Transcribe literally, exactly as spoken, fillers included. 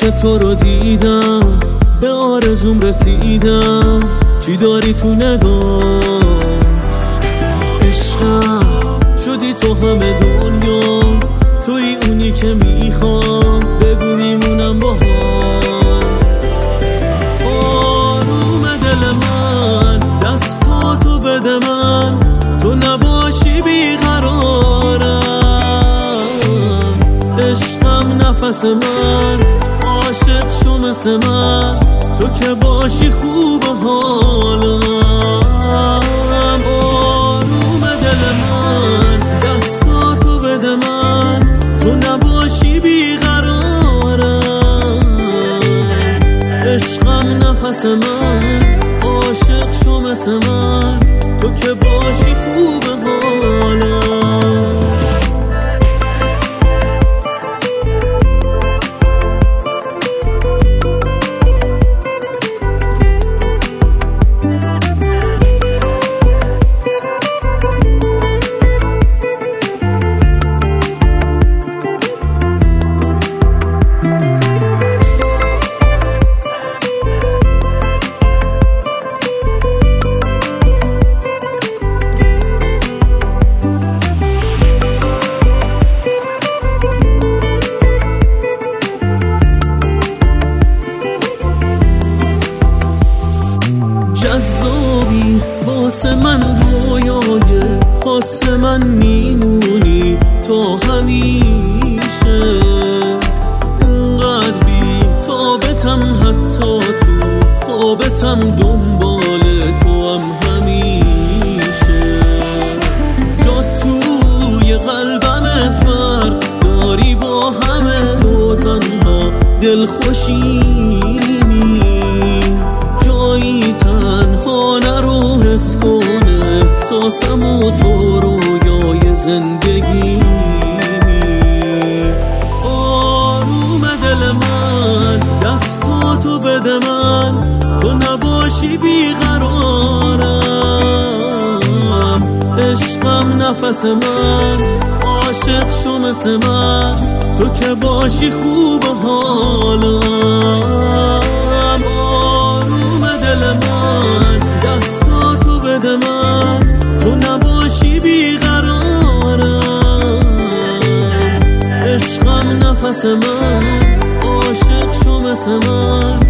تو رو دیدم، به آرزوم رسیدم. چی داری تو نگات؟ عشقم شدی تو همه دنیا، توی اونی که میخوام، بگو میمونم با هم. آروم دل من، دستاتو بده من، تو نباشی بیقرارم. عشقم نفس من، عاشق شو مثل من، تو که باشی خوب حالم. آروم دل من، دستاتو بده من، تو نباشی بیقرارم. عشقم نفس من، عاشق شو مثل من، تو که باشی خوب حالم. جذابی واسه من، رویای خاص من، میمونی تو همیشه. اینقدر بی تابتم، حتی تو خوابتم، دنبال تو هم همیشه. جا توی قلبم فرق داری با همه، تو تنها دلخوشیمی. جایی تنها نرو، حس کن احساسم و تو رویای زندگی. آروم دل من، دستاتو بده من، تو نباشی بیقرارم. عشقم نفس من، عاشق شو مثل من، تو که باشی خوب حالم. دل من، دستاتو بده من، تو نباشی بیقرارم. عشقم نفس من، عاشق شو مثل من،